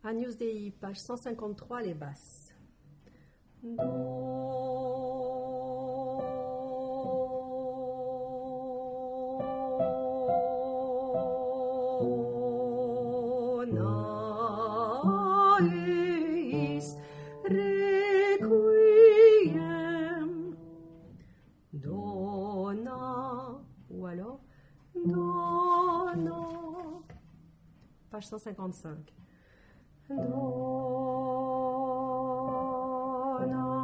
Agnus Dei, page 153, les basses. Do. Nais requiem dona, ou alors dona, page 155. Dona